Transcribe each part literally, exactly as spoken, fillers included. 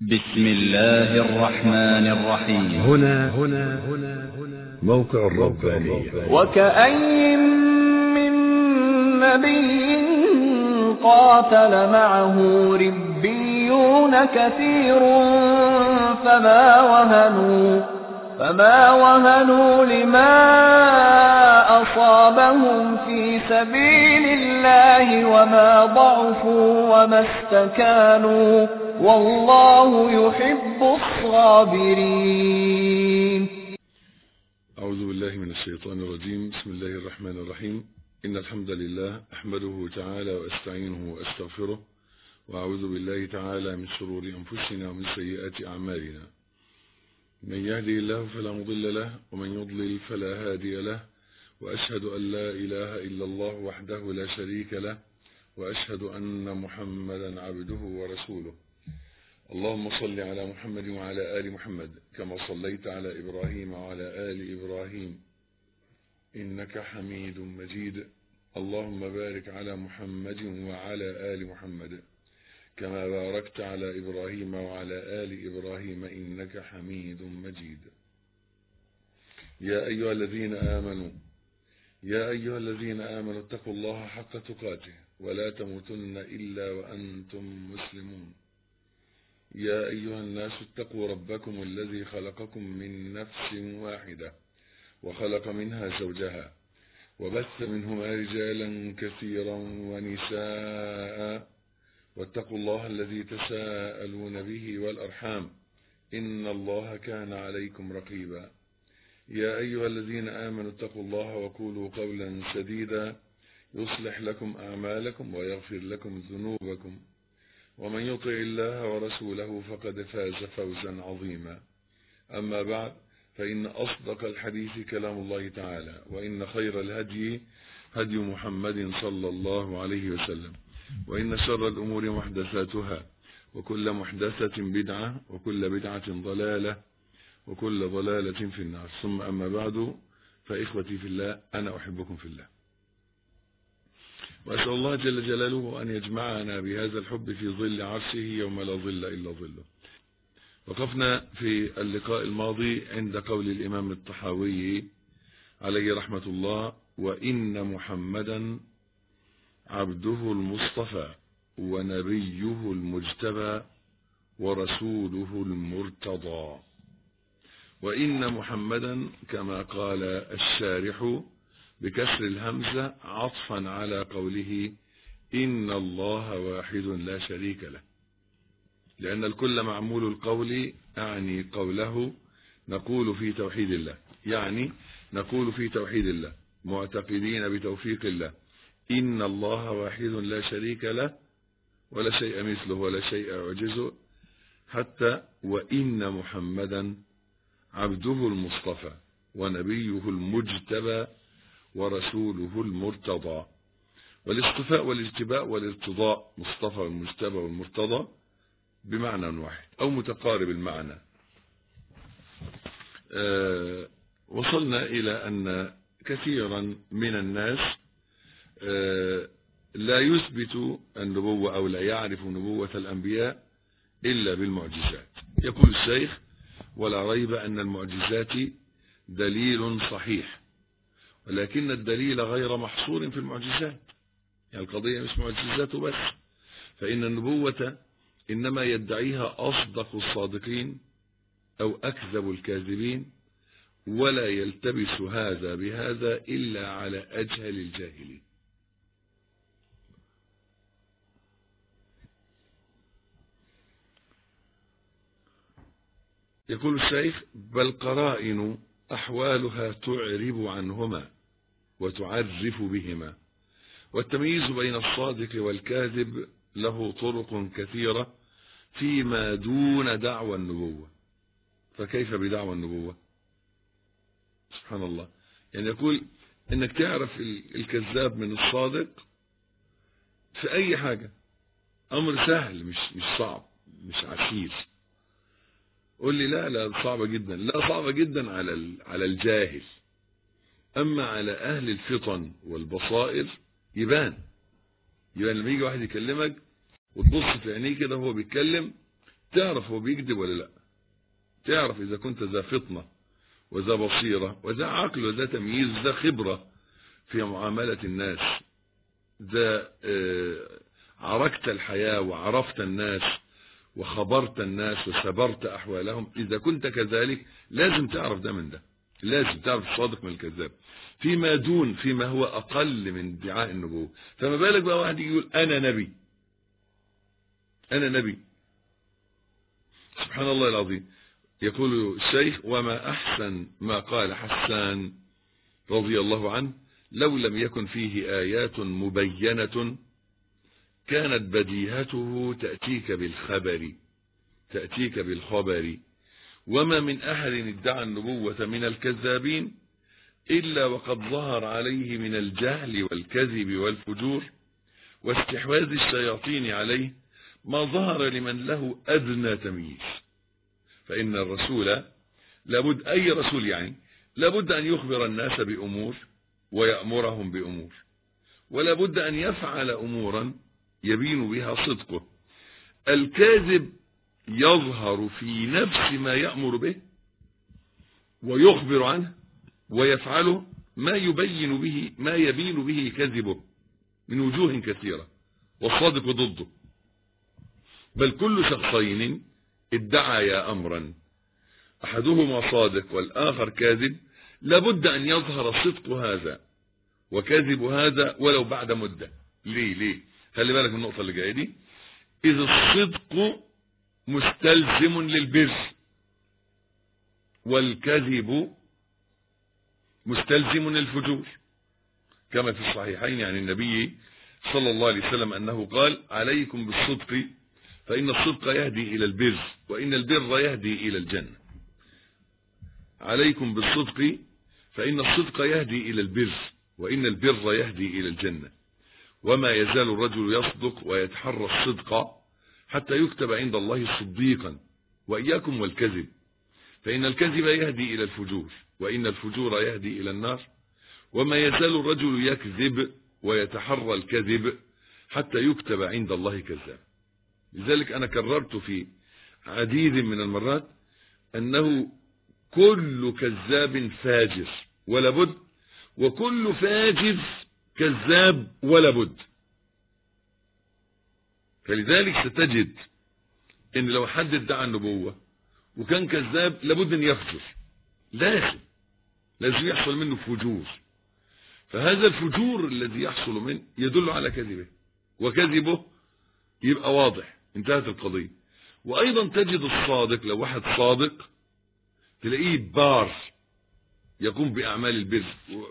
بسم الله الرحمن الرحيم. هنا هنا هنا موقع الربانية. وكأين من نبي قاتل معه ربيون كثير فما وهنوا فما وهنوا لما أصابهم في سبيل الله وما ضعفوا وما استكانوا والله يحب الصابرين. أعوذ بالله من الشيطان الرجيم. بسم الله الرحمن الرحيم. إن الحمد لله أحمده تعالى وأستعينه وأستغفره، وأعوذ بالله تعالى من شرور أنفسنا ومن سيئات أعمالنا. من يهدي الله فلا مضل له ومن يضلل فلا هادي له، وأشهد أن لا إله إلا الله وحده لا شريك له، وأشهد أن محمدا عبده ورسوله. اللهم صل على محمد وعلى آل محمد كما صليت على إبراهيم وعلى آل إبراهيم إنك حميد مجيد. اللهم بارك على محمد وعلى آل محمد كما باركت على إبراهيم وعلى آل إبراهيم إنك حميد مجيد. يا أيها الذين آمنوا يا أيها الذين آمنوا اتقوا الله حق تقاته ولا تموتن إلا وأنتم مسلمون. يا أيها الناس اتقوا ربكم الذي خلقكم من نفس واحدة وخلق منها زوجها وبث منهما رجالا كثيرا ونساء، واتقوا الله الذي تساءلون به والأرحام إن الله كان عليكم رقيبا. يا أيها الذين آمنوا اتقوا الله وقولوا قولا سديدا يصلح لكم أعمالكم ويغفر لكم ذنوبكم، ومن يطع الله ورسوله فقد فاز فوزا عظيما. أما بعد، فإن أصدق الحديث كلام الله تعالى، وإن خير الهدي هدي محمد صلى الله عليه وسلم، وإن شر الأمور محدثاتها، وكل محدثة بدعة، وكل بدعة ضلالة، وكل ضلالة في النار. ثم أما بعد، فإخوتي في الله، أنا أحبكم في الله، وأسأل الله جل جلاله أن يجمعنا بهذا الحب في ظل عرشه يوم لا ظل إلا ظله. وقفنا في اللقاء الماضي عند قول الإمام الطحاوي عليه رحمة الله: وإن محمدا عبده المصطفى ونبيه المجتبى ورسوله المرتضى. وإن محمدا كما قال الشارح بكسر الهمزة عطفا على قوله إن الله واحد لا شريك له، لأن الكل معمول القول، أعني قوله نقول في توحيد الله، يعني نقول في توحيد الله معتقدين بتوفيق الله إن الله واحد لا شريك له ولا شيء مثله ولا شيء يعجزه، حتى وإن محمدا عبده المصطفى ونبيه المجتبى ورسوله المرتضى. والاصطفاء والاجتباء والارتضاء، مصطفى والمجتبى والمرتضى، بمعنى واحد أو متقارب المعنى. آه وصلنا إلى أن كثيرا من الناس آه لا يثبت النبوة أو لا يعرف نبوة الأنبياء إلا بالمعجزات. يقول الشيخ: ولا ريب أن المعجزات دليل صحيح، ولكن الدليل غير محصور في المعجزات. يعني القضية مش معجزات بس، فإن النبوة إنما يدعيها أصدق الصادقين أو أكذب الكاذبين، ولا يلتبس هذا بهذا إلا على أجهل الجاهلين. يقول الشيخ: بل قرائن أحوالها تعرب عنهما وتعرف بهما، والتمييز بين الصادق والكاذب له طرق كثيرة فيما دون دعوى النبوة. فكيف بدعوى النبوة؟ سبحان الله. يعني يقول انك تعرف الكذاب من الصادق في اي حاجة، امر سهل، مش مش صعب، مش عسير. قول لي لا لا صعبة جدا، لا صعبة جدا على على الجاهل، اما على اهل الفطن والبصائر يبان يبان لما يجي واحد يكلمك وتبص في عينيه كده وهو بيتكلم تعرف هو بيكذب ولا لا، تعرف إذا كنت ذا فطنة وذا بصيرة وذا عقل وذا تمييز وذا خبرة في معاملة الناس، ذا عركت الحياة وعرفت الناس وخبرت الناس وسبرت أحوالهم. إذا كنت كذلك لازم تعرف ده من ده، لازم تعرف الصادق من الكذاب فيما دون، فيما هو أقل من ادعاء النبوة. فما بالك بقى واحد يقول أنا نبي، أنا نبي. سبحان الله العظيم. يقول الشيخ: وما أحسن ما قال حسان رضي الله عنه: لو لم يكن فيه آيات مبينة كانت بديهته تأتيك بالخبر تأتيك بالخبر وما من أحد ادعى النبوة من الكذابين إلا وقد ظهر عليه من الجهل والكذب والفجور واستحواذ الشياطين عليه ما ظهر لمن له أدنى تمييز. فإن الرسول لابد، أي رسول يعني لابد أن يخبر الناس بأمور ويأمرهم بأمور، ولا بد أن يفعل أمورا يبين بها صدقه. الكاذب يظهر في نفس ما يأمر به ويخبر عنه ويفعله ما يبين به ما يبين به كذبه من وجوه كثيرة، والصادق ضده. بل كل شخصين ادعى أمرا أحدهما صادق والآخر كاذب لابد أن يظهر صدق هذا وكذب هذا ولو بعد مدة. ليه ليه خلي بالك من النقطة اللي جاية دي. إذ الصدق مستلزم للبر والكذب مستلزم للفجور، كما في الصحيحين عن النبي صلى الله عليه وسلم أنه قال: عليكم بالصدق فإن الصدق يهدي إلى البر وإن البر يهدي إلى الجنة. عليكم بالصدق فإن الصدق يهدي إلى البر وإن البر يهدي إلى الجنة. وما يزال الرجل يصدق ويتحرى الصدق حتى يكتب عند الله صديقا. وإياكم والكذب فإن الكذب يهدي إلى الفجور وإن الفجور يهدي إلى النار. وما يزال الرجل يكذب ويتحرى الكذب حتى يكتب عند الله كذاب. لذلك أنا كررت في عديد من المرات أنه كل كذاب فاجر ولا بد، وكل فاجر كذاب ولا بد. فلذلك ستجد ان لو حد ادعى النبوة وكان كذاب لابد ان يفجر، لازم لازم يحصل منه فجور. فهذا الفجور الذي يحصل منه يدل على كذبه، وكذبه يبقى واضح، انتهت القضية. وايضا تجد الصادق، لو واحد صادق تلاقيه بار يقوم باعمال البر.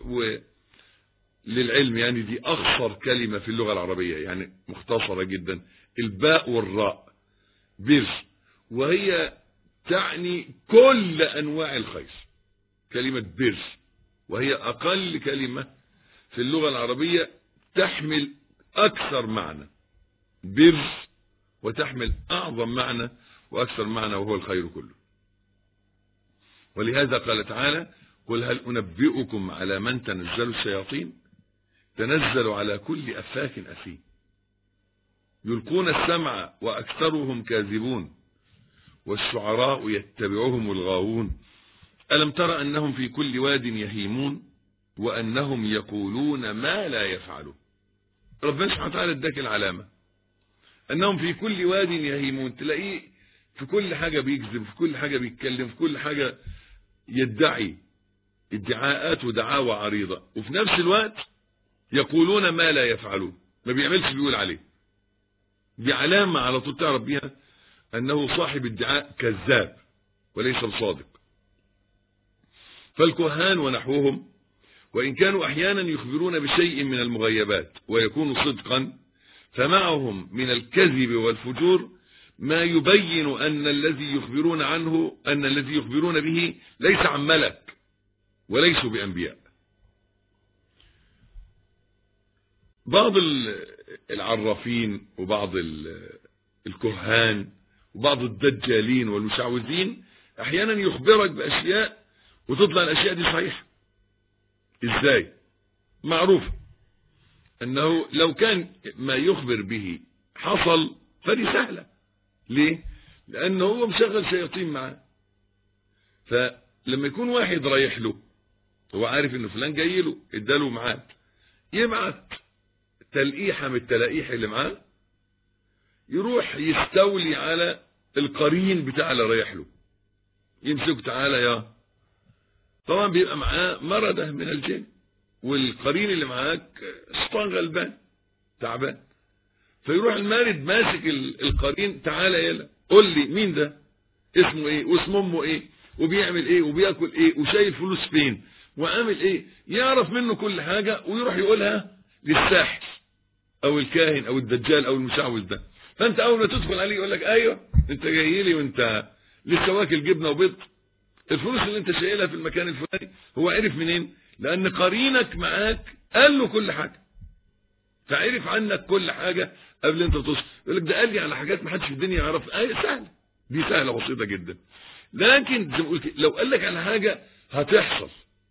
وللعلم يعني دي اخصر كلمة في اللغة العربية، يعني مختصرة جدا، الباء والراء، بر، وهي تعني كل انواع الخير. كلمة بر وهي اقل كلمة في اللغة العربية تحمل اكثر معنى، بر، وتحمل اعظم معنى واكثر معنى وهو الخير كله. ولهذا قال تعالى: قل هل انبئكم على من تنزل الشياطين تنزل على كل افاك اثيم يلقون السمع واكثرهم كاذبون والشعراء يتبعهم الغاوون ألم تر أنهم في كل واد يهيمون وأنهم يقولون ما لا يفعلون. ربنا سبحانه وتعالى اداك العلامة أنهم في كل واد يهيمون، تلاقيه في كل حاجة بيكذب، في كل حاجة بيتكلم، في كل حاجة يدعي ادعاءات ودعاوى عريضة، وفي نفس الوقت يقولون ما لا يفعلون، ما بيعملش بيقول عليه. دي علامة على طول تعرف بيها أنه صاحب ادعاء كذاب وليس بصادق. فالكهان ونحوهم وإن كانوا أحيانا يخبرون بشيء من المغيبات ويكون صدقا، فمعهم من الكذب والفجور ما يبين أن الذي يخبرون عنه أن الذي يخبرون به ليس عن ملك وليسوا بأنبياء. بعض العرافين وبعض الكهان وبعض الدجالين والمشعوذين أحيانا يخبرك بأشياء وتطلع الأشياء دي صحيحة. إزاي؟ معروف أنه لو كان ما يخبر به حصل فدي سهلة. ليه؟ لأنه هو مشغل شياطين معاه. فلما يكون واحد رايح له هو عارف إنه فلان جاي له اداله معاه، يبعت تلقيحة من التلقيح اللي معاه يروح يستولي على القرين بتاع اللي رايح له، يمسك تعالى يا، طبعا بيبقى معاه مردة من الجن، والقرين اللي معاك شيطان غلبان تعبان، فيروح المارد ماسك القرين، تعالى يلا قول لي مين ده، اسمه ايه واسم امه ايه وبيعمل ايه وبياكل ايه وشايل فلوس فين وعامل ايه، يعرف منه كل حاجة ويروح يقولها للساحر او الكاهن او الدجال او المشعوذ ده. فانت اول ما تدخل عليه يقول لك ايوه انت جاي لي وانت لسه واكل جبنه وبيض، الفلوس اللي انت شايلها في المكان الفلاني. هو عرف منين؟ لان قرينك معاك قال له كل حاجه، فعرف عنك كل حاجه قبل انت توصل. يقول لك ده قال لي على حاجات ما حدش في الدنيا يعرفها. ايه سهله، دي سهله بسيطه جدا. لكن زي ما قلت لو قال لك على حاجه هتحصل،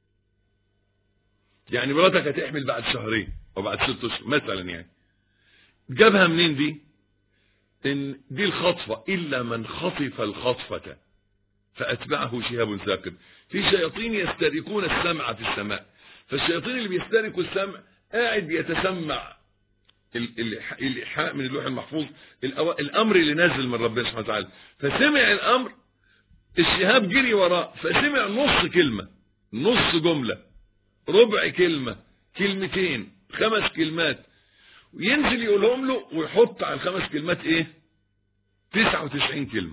يعني مراتك هتحمل بعد شهرين او بعد ست اشهر مثلا، يعني جابها منين دي؟ ان دي الخطفه، الا من خطف الخطفه فاتبعه شهاب ثاقب. في شياطين يسترقون السمع في السماء، فالشياطين اللي بيسترقوا السمع قاعد بيتسمع الايحاء من اللوح المحفوظ، الامر اللي نازل من ربنا سبحانه وتعالى، فسمع الامر، الشهاب جري وراه فسمع نص كلمه، نص جمله، ربع كلمه، كلمتين، خمس كلمات، وينزل يقولهم له ويحط على الخمس كلمات ايه؟ تسعة وتسعين كلمه.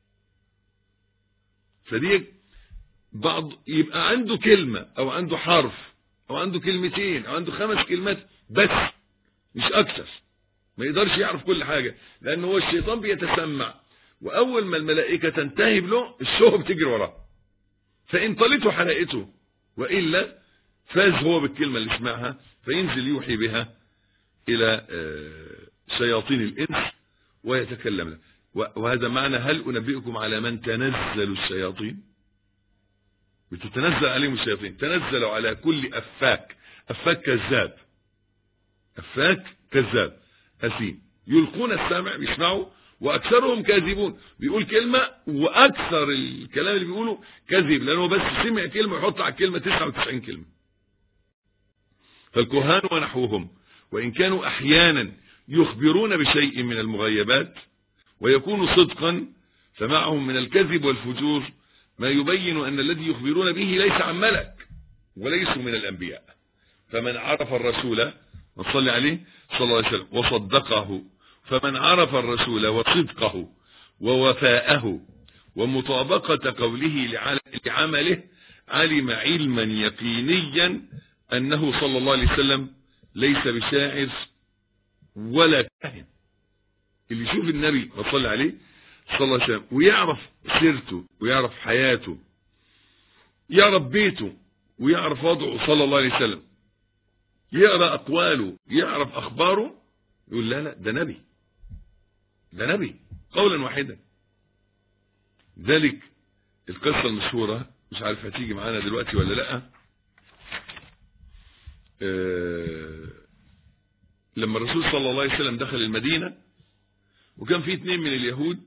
فدي بعض يبقى عنده كلمه او عنده حرف او عنده كلمتين او عنده خمس كلمات بس مش اكثر، ما يقدرش يعرف كل حاجه، لان هو الشيطان بيتسمع، واول ما الملائكه تنتهب له الشهب تجري وراه، فان طلته حرقته، والا فاز هو بالكلمه اللي سمعها، فينزل يوحي بها الى شياطين الانس ويتكلم له. وهذا معنى هل انبئكم على من تنزل الشياطين؟ بتتنزل عليهم الشياطين، تنزلوا على كل افاك، افاك كذاب، افاك كذاب اثيم، يلقون السمع، بيسمعوا واكثرهم كاذبون، بيقول كلمه واكثر الكلام اللي بيقوله كذب، لانه بس سمع كلمه يحط على الكلمه تسعة وتسعين كلمه. فالكهان ونحوهم وان كانوا احيانا يخبرون بشيء من المغيبات ويكون صدقا، فمعهم من الكذب والفجور ما يبين ان الذي يخبرون به ليس عن ملك وليسوا من الانبياء. فمن عرف الرسول وصلى عليه صلى الله عليه وسلم وصدقه، فمن عرف الرسول وصدقه ووفاءه ومطابقة قوله لعمله علم علما يقينيا انه صلى الله عليه وسلم ليس بشاعر ولا كاهن. اللي يشوف النبي وصلى عليه صلى الله عليه وسلم ويعرف سيرته ويعرف حياته، يعرف بيته ويعرف وضعه صلى الله عليه وسلم، يقرأ أقواله، يعرف أخباره، يقول لا لا ده نبي، ده نبي قولا واحدا. ذلك القصة المشهورة، مش عارف هتيجي معانا دلوقتي ولا لا، أه لما الرسول صلى الله عليه وسلم دخل المدينة وكان في اثنين من اليهود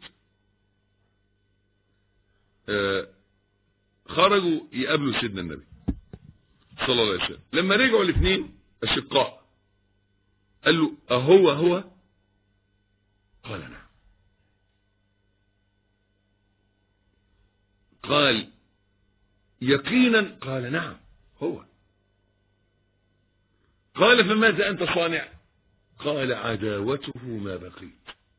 أه خرجوا يقابلوا سيدنا النبي صلى الله عليه وسلم. لما رجعوا الاثنين الشقاء قال له أهو هو؟ قال نعم. قال يقينا؟ قال نعم هو. قال فماذا أنت صانع؟ قال عداوته ما بقيت.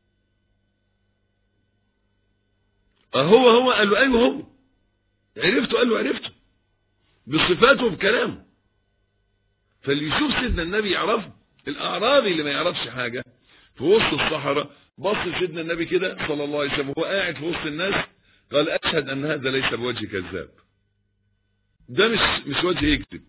أهو هو؟ قال له أيوه هو. عرفته؟ قال له عرفته بصفاته بكلامه. فاللي يشوف سيدنا النبي يعرفه. الأعرابي اللي ما يعرفش حاجة في وسط الصحراء بص سيدنا النبي كده صلى الله عليه وسلم وهو قاعد في وسط الناس، قال أشهد أن هذا ليس بوجه كذاب، ده مش مش وجه يكذب.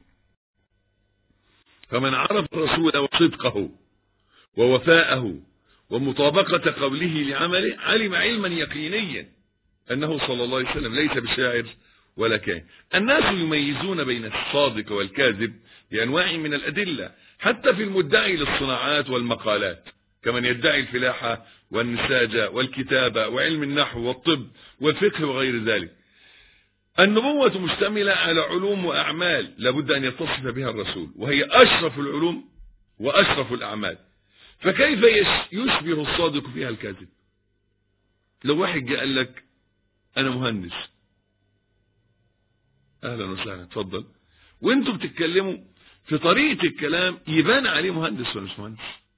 فمن عرف الرسول وصدقه ووفاءه ومطابقة قوله لعمله علم علما يقينيا أنه صلى الله عليه وسلم ليس بشاعر ولا كاهن. الناس يميزون بين الصادق والكاذب بأنواع من الأدلة، حتى في المدعي للصناعات والمقالات، كمن يدعي الفلاحة والنساجة والكتابة وعلم النحو والطب والفقه وغير ذلك. النبوة مشتملة على علوم وأعمال لابد أن يتصف بها الرسول، وهي أشرف العلوم وأشرف الأعمال. فكيف يشبه الصادق فيها الكاذب؟ لو واحد جاء قال لك أنا مهندس، أهلا وسهلا اتفضل، وانتوا بتتكلموا في طريقة الكلام يبان عليه مهندس ولا مش مهندس،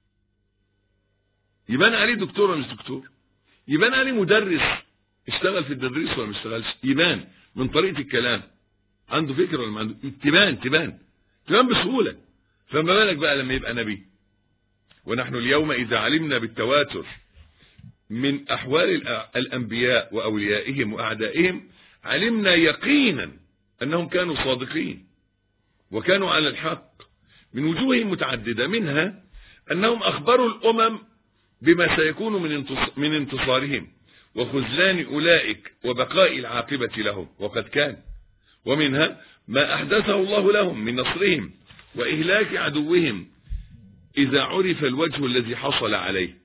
يبان عليه دكتور ولا مش دكتور، يبان عليه مدرس اشتغل في التدريس ولا ما اشتغلش، يبان من طريقة الكلام عنده فكرة ولا ما عنده، تبان تبان تبان بسهولة. فما بالك بقى لما يبقى نبي؟ ونحن اليوم إذا علمنا بالتواتر من أحوال الأنبياء وأوليائهم وأعدائهم علمنا يقينا أنهم كانوا صادقين وكانوا على الحق من وجوه متعددة، منها أنهم أخبروا الأمم بما سيكون من انتصارهم وخذلان أولئك وبقاء العاقبة لهم، وقد كان. ومنها ما أحدثه الله لهم من نصرهم وإهلاك عدوهم إذا عرف الوجه الذي حصل عليه،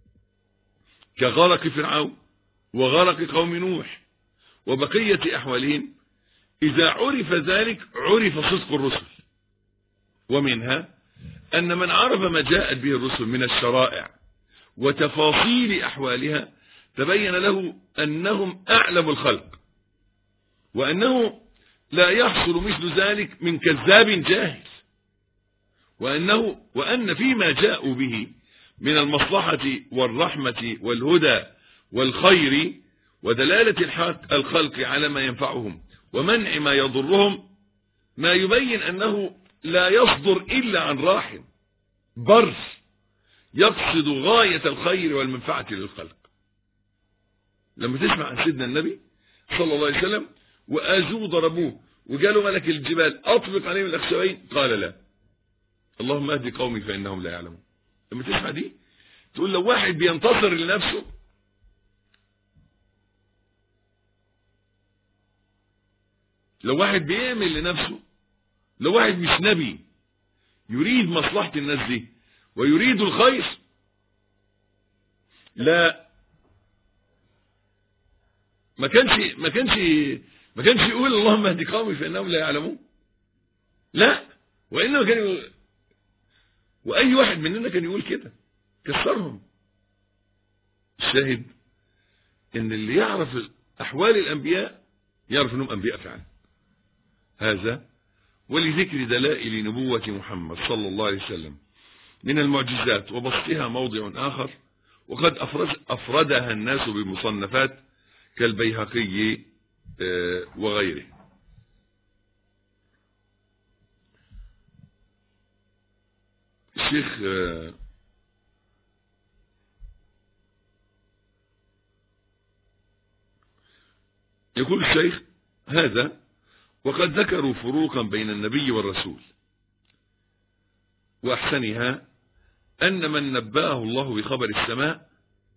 كغرق فرعون وغرق قوم نوح وبقية أحوالهم. إذا عرف ذلك عرف صدق الرسل. ومنها أن من عرف ما جاءت به الرسل من الشرائع وتفاصيل أحوالها تبين له أنهم أعلم الخلق، وأنه لا يحصل مثل ذلك من كذاب جاهل، وأنه وأن فيما جاءوا به من المصلحة والرحمة والهدى والخير ودلالة الحق الخلق على ما ينفعهم ومنع ما يضرهم ما يبين أنه لا يصدر إلا عن راحم بر يقصد غاية الخير والمنفعة للخلق. لما تسمع عن سيدنا النبي صلى الله عليه وسلم وآذوه ضربوه وقالوا ملك الجبال أطلق عليهم الأخشبين، قال لا، اللهم اهدي قومي فإنهم لا يعلمون. لما تسمع دي تقول لو واحد بينتصر لنفسه لو واحد بيعمل لنفسه لو واحد مش نبي يريد مصلحة الناس دي ويريد الخير، لا ما كانش ما كانش ما كانش يقول اللهم اهدي قومي فإنهم لا يعلمون، لا، وإنما كان يقول، وأي واحد مننا كان يقول كده كسرهم. الشاهد إن اللي يعرف أحوال الأنبياء يعرف أنهم أنبياء فعلا. هذا ولذكر دلائل نبوة محمد صلى الله عليه وسلم من المعجزات وبسطها موضع آخر، وقد أفردها الناس بمصنفات كالبيهقي وغيره. الشيخ يقول الشيخ هذا وقد ذكروا فروقا بين النبي والرسول، وأحسنها أن من نبأه الله بخبر السماء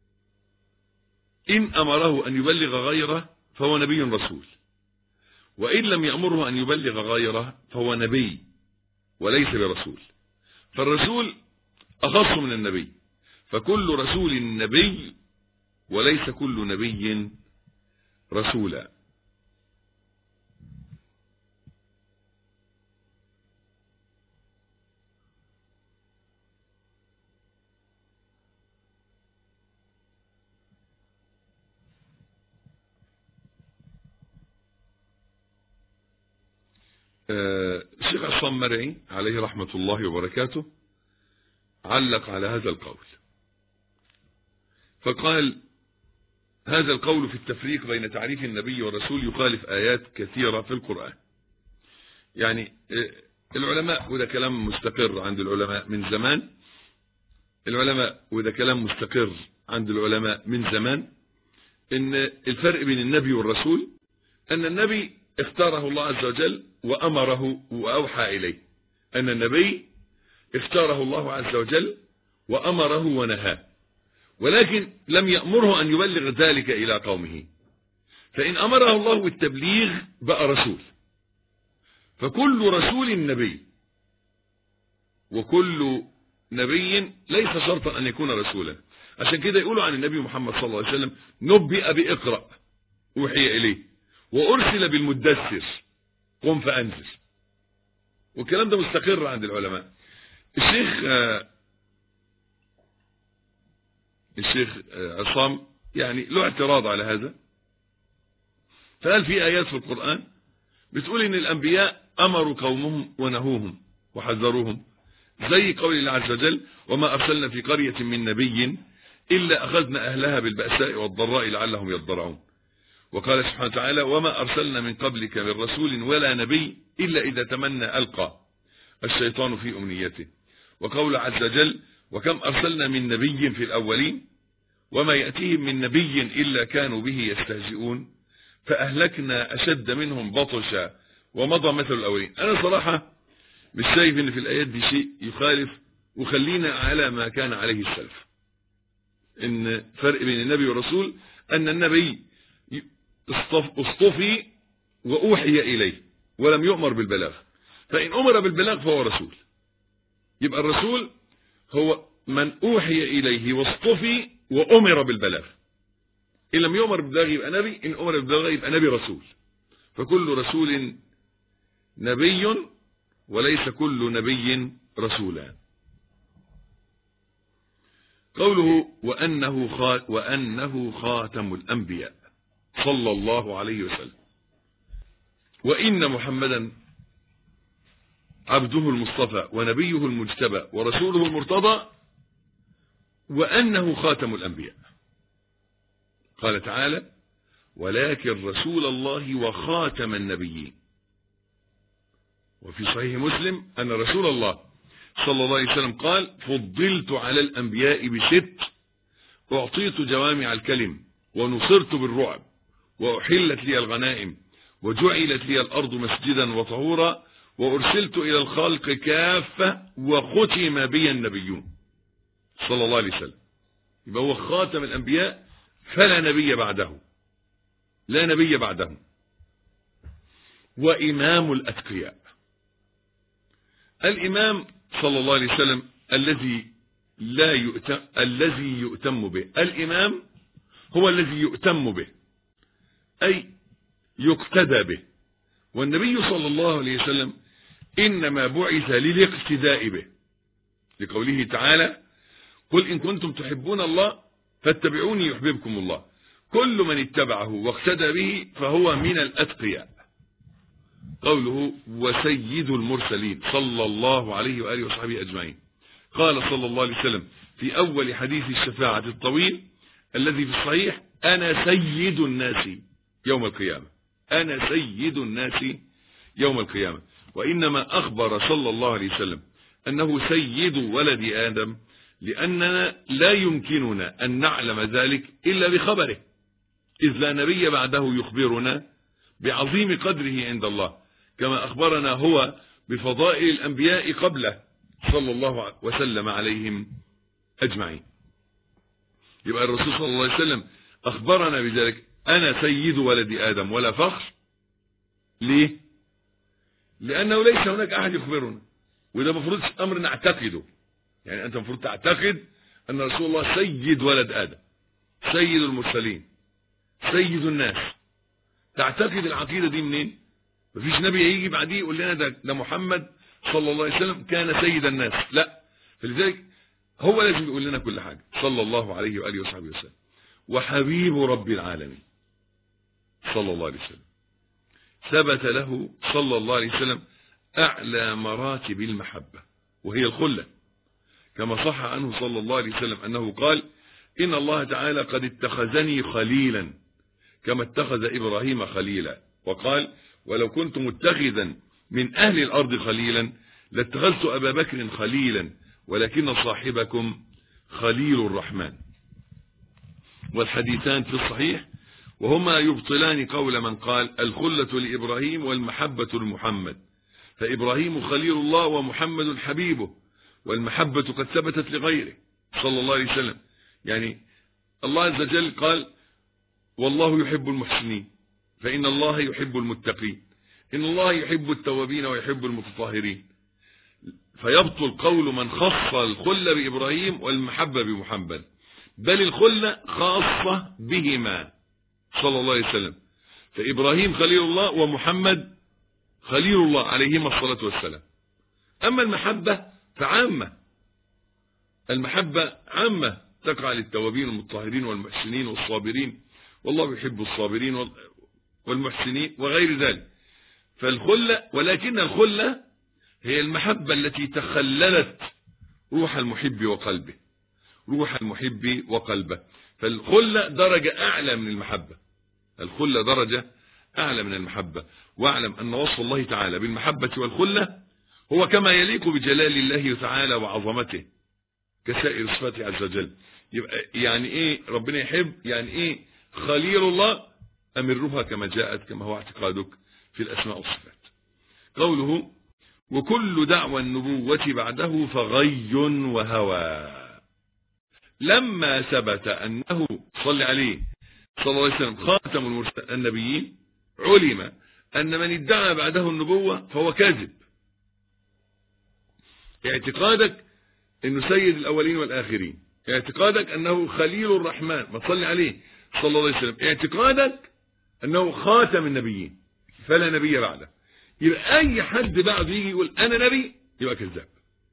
إن أمره أن يبلغ غيره فهو نبي رسول، وإن لم يأمره أن يبلغ غيره فهو نبي وليس برسول. فالرسول أخص من النبي، فكل رسول نبي وليس كل نبي رسولا. الشيخ عصام مرعي عليه رحمة الله وبركاته علق على هذا القول فقال: هذا القول في التفريق بين تعريف النبي والرسول يخالف آيات كثيرة في القرآن. يعني العلماء، وده كلام مستقر عند العلماء من زمان، العلماء وده كلام مستقر عند العلماء من زمان، ان الفرق بين النبي والرسول ان النبي اختاره الله عز وجل وأمره وأوحى إليه، أن النبي اختاره الله عز وجل وأمره ونهاه، ولكن لم يأمره أن يبلغ ذلك إلى قومه، فإن أمره الله بالتبليغ بقى رسول. فكل رسول نبي، وكل نبي ليس شرطا أن يكون رسولا، عشان كده يقولوا عن النبي محمد صلى الله عليه وسلم نبئ بإقرأ أوحي إليه، وأرسل بالمدثر قم فأنزل. والكلام ده مستقر عند العلماء. الشيخ آه الشيخ آه عصام يعني له اعتراض على هذا، فقال في آيات في القرآن بتقول إن الأنبياء أمروا قومهم ونهوهم وحذروهم، زي قول الله عز وجل وما أرسلنا في قرية من نبي إلا أخذنا أهلها بالبأساء والضراء لعلهم يضرعون. وقال سبحانه وتعالى وما أرسلنا من قبلك من رسول ولا نبي إلا إذا تمنى ألقى الشيطان في أمنيته. وقول عز وجل وكم أرسلنا من نبي في الأولين وما يأتيهم من نبي إلا كانوا به يستهزئون فأهلكنا أشد منهم بطشا ومضى مثل الأولين. أنا صراحة مش شايف إن في الآيات دي شيء يخالف، وخلينا على ما كان عليه السلف، إن فرق بين النبي والرسول أن النبي اصطفي وأوحي إليه ولم يؤمر بالبلاغ، فإن أمر بالبلاغ فهو رسول. يبقى الرسول هو من أوحي إليه واصطفي وأمر بالبلاغ. إن لم يؤمر بالبلاغ يبقى نبي، إن أمر بالبلاغ يبقى نبي رسول. فكل رسول نبي وليس كل نبي رسولا. قوله وأنه, خا وأنه خاتم الأنبياء صلى الله عليه وسلم، وإن محمدا عبده المصطفى ونبيه المجتبى ورسوله المرتضى، وأنه خاتم الأنبياء. قال تعالى ولكن رسول الله وخاتم النبيين. وفي صحيح مسلم أن رسول الله صلى الله عليه وسلم قال فضلت على الأنبياء بست، أعطيت جوامع الكلم ونصرت بالرعب وأحلت لي الغنائم وجعلت لي الأرض مسجدا وطهورا وأرسلت إلى الخلق كافة وختم بي النبيون صلى الله عليه وسلم. يبقى هو خاتم الأنبياء فلا نبي بعده، لا نبي بعده. وإمام الأتقياء، الإمام صلى الله عليه وسلم الذي لا يؤتم الذي يؤتم به. الإمام هو الذي يؤتم به أي يقتدى به، والنبي صلى الله عليه وسلم إنما بعث للاقتداء به، لقوله تعالى قل إن كنتم تحبون الله فاتبعوني يحببكم الله. كل من اتبعه واقتدى به فهو من الأتقياء. قوله وسيد المرسلين صلى الله عليه وآله وصحبه أجمعين. قال صلى الله عليه وسلم في أول حديث الشفاعة الطويل الذي في الصحيح أنا سيد الناس يوم القيامة، أنا سيد الناس يوم القيامة. وإنما أخبر صلى الله عليه وسلم أنه سيد ولد آدم لأننا لا يمكننا أن نعلم ذلك إلا بخبره، إذ لا نبي بعده يخبرنا بعظيم قدره عند الله كما أخبرنا هو بفضائل الأنبياء قبله صلى الله وسلم عليهم أجمعين. يبقى الرسول صلى الله عليه وسلم أخبرنا بذلك أنا سيد ولد آدم ولا فخر. ليه؟ لأنه ليس هناك أحد يخبرنا، وده مفروض أمر نعتقده. يعني أنت مفروض تعتقد أن رسول الله سيد ولد آدم، سيد المرسلين، سيد الناس. تعتقد العقيدة دي منين؟ مفيش نبي هيجي بعديه يقول لنا ده, ده محمد صلى الله عليه وسلم كان سيد الناس، لا. فلذلك هو لازم يقول لنا كل حاجة صلى الله عليه وآله وصحبه وسلم. وحبيب رب العالمين صلى الله عليه وسلم، ثبت له صلى الله عليه وسلم أعلى مراتب المحبة وهي الخلة، كما صح عنه صلى الله عليه وسلم أنه قال إن الله تعالى قد اتخذني خليلا كما اتخذ إبراهيم خليلا، وقال ولو كنت متخذا من أهل الأرض خليلا لاتخذت أبا بكر خليلا ولكن صاحبكم خليل الرحمن. والحديثان في الصحيح وهما يبطلان قول من قال الخلة لإبراهيم والمحبة لمحمد، فإبراهيم خليل الله ومحمد حبيبه، والمحبة قد ثبتت لغيره صلى الله عليه وسلم. يعني الله عز وجل قال والله يحب المحسنين فإن الله يحب المتقين، إن الله يحب التوابين ويحب المتطهرين. فيبطل قول من خص الخلة بإبراهيم والمحبة بمحمد بل الخلة خاصة بهما صلى الله عليه وسلم. فإبراهيم خليل الله ومحمد خليل الله عليهما الصلاة والسلام. أما المحبة فعامة، المحبة عامة تقع للتوابين والمطهرين والمحسنين والصابرين، والله يحب الصابرين والمحسنين وغير ذلك. فالخلة، ولكن الخلة هي المحبة التي تخللت روح المحب وقلبه، روح المحب وقلبه. فالخلة درجة أعلى من المحبة، الخلة درجة أعلى من المحبة. واعلم أن وصف الله تعالى بالمحبة والخلة هو كما يليق بجلال الله تعالى وعظمته كسائر صفاته عز وجل. يبقى يعني ايه ربنا يحب؟ يعني ايه خليل الله؟ امرها كما جاءت كما هو اعتقادك في الاسماء والصفات. قوله وكل دعوى النبوة بعده فغي وهوى. لما ثبت انه صلى عليه صلى الله عليه وسلم خاتم النبيين علم ان من ادعى بعده النبوة فهو كاذب. اعتقادك انه سيد الاولين والاخرين، اعتقادك انه خليل الرحمن ما تصلي عليه صلى الله عليه وسلم، اعتقادك انه خاتم النبيين فلا نبي بعده. يبقى اي حد بعده يجي يقول انا نبي يبقى كذاب.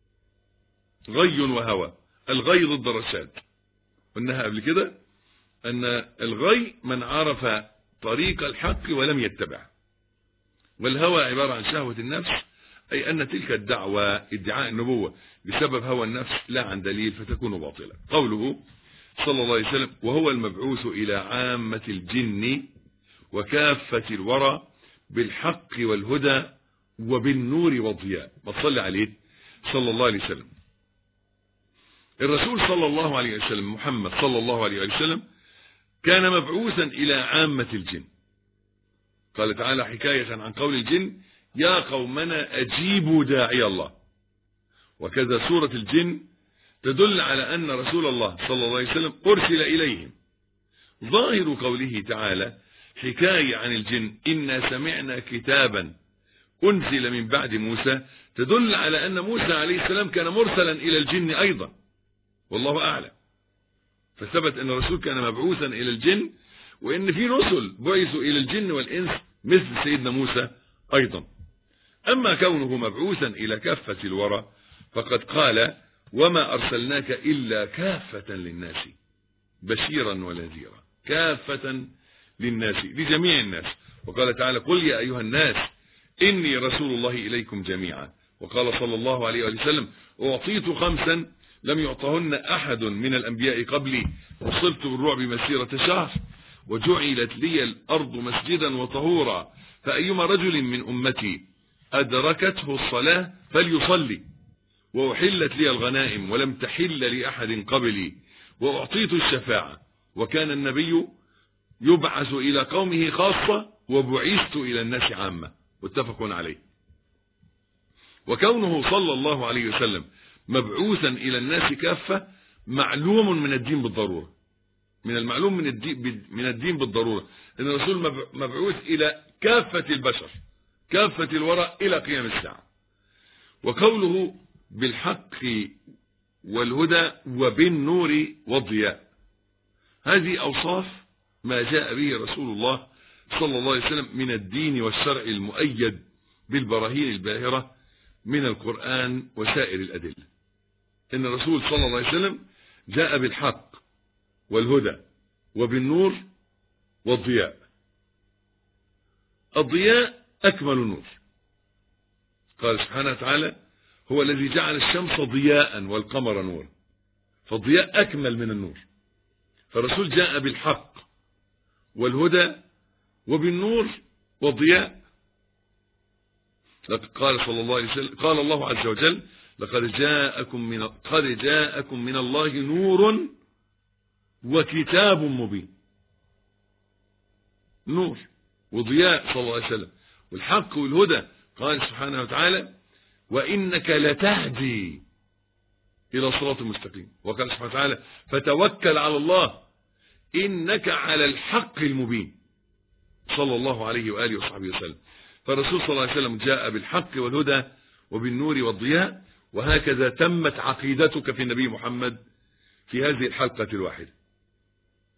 غي وهوى، الغي ضد الرشاد، قلناها قبل كده ان الغي من عرف طريق الحق ولم يتبع، والهوى عبارة عن شهوة النفس، أي أن تلك الدعوة ادعاء النبوة بسبب هوى النفس لا عن دليل فتكون باطلة. قوله صلى الله عليه وسلم وهو المبعوث إلى عامة الجن وكافة الورى بالحق والهدى وبالنور والضياء. ما تصلي عليه صلى الله عليه وسلم. الرسول صلى الله عليه وسلم محمد صلى الله عليه وسلم كان مبعوثا إلى عامة الجن. قال تعالى حكاية عن قول الجن يا قومنا أجيبوا داعي الله. وكذا سورة الجن تدل على أن رسول الله صلى الله عليه وسلم أرسل إليهم. ظاهر قوله تعالى حكاية عن الجن إنا سمعنا كتابا أنزل من بعد موسى تدل على أن موسى عليه السلام كان مرسلا إلى الجن أيضا، والله أعلم. فثبت أن الرسول كان مبعوثا إلى الجن، وإن في رسل بعثوا إلى الجن والإنس مثل سيدنا موسى أيضا. أما كونه مبعوثا إلى كافة الورى فقد قال وما أرسلناك إلا كافة للناس بشيرا ونذيرا، كافة للناس لجميع الناس. وقال تعالى قل يا أيها الناس إني رسول الله إليكم جميعا. وقال صلى الله عليه وسلم أعطيت خمسا لم يعطهن أحد من الأنبياء قبلي، وصلت بالرعب مسيرة شهر، وجعلت لي الأرض مسجدا وطهورا، فأيما رجل من أمتي أدركته الصلاة فليصلي، وأحلت لي الغنائم ولم تحل لأحد قبلي، وأعطيت الشفاعة، وكان النبي يبعث إلى قومه خاصة وبعثت إلى الناس عامة. متفق عليه. وكونه صلى الله عليه وسلم مبعوثا إلى الناس كافة معلوم من الدين بالضرورة، من المعلوم من الدين من الدين بالضرورة ان الرسول مبعوث الى كافة البشر كافة الورى الى قيام الساعة. وقوله بالحق والهدى وبالنور والضياء، هذه اوصاف ما جاء به رسول الله صلى الله عليه وسلم من الدين والشرع المؤيد بالبراهين الباهرة من القرآن وسائر الأدلة. ان الرسول صلى الله عليه وسلم جاء بالحق والهدى وبالنور والضياء. الضياء أكمل النور. قال سبحانه وتعالى هو الذي جعل الشمس ضياء والقمر نورا، فالضياء أكمل من النور. فالرسول جاء بالحق والهدى وبالنور والضياء. قال صلى الله عليه وسلم قال الله عز وجل لقد جاءكم من قد جاءكم من الله نور وكتاب مبين. نور وضياء صلى الله عليه وسلم والحق والهدى. قال سبحانه وتعالى وإنك لتهدي إلى صراط مستقيم. وقال سبحانه وتعالى فتوكل على الله إنك على الحق المبين صلى الله عليه وآله وصحبه وسلم. فالرسول صلى الله عليه وسلم جاء بالحق والهدى وبالنور والضياء. وهكذا تمت عقيدتك في النبي محمد في هذه الحلقة الواحدة.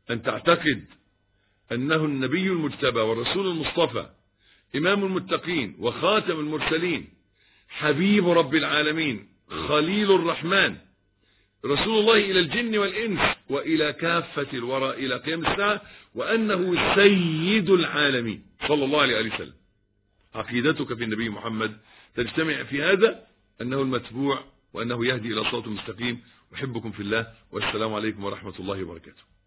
أن تعتقد أنه النبي المجتبى والرسول المصطفى، إمام المتقين وخاتم المرسلين، حبيب رب العالمين، خليل الرحمن، رسول الله إلى الجن والإنس وإلى كافة الورى إلى قيام الساعة، وأنه سيد العالمين صلى الله عليه وسلم. عقيدتك في النبي محمد تجتمع في هذا، أنه المتبوع وأنه يهدي إلى صراط مستقيم. أحبكم في الله، والسلام عليكم ورحمة الله وبركاته.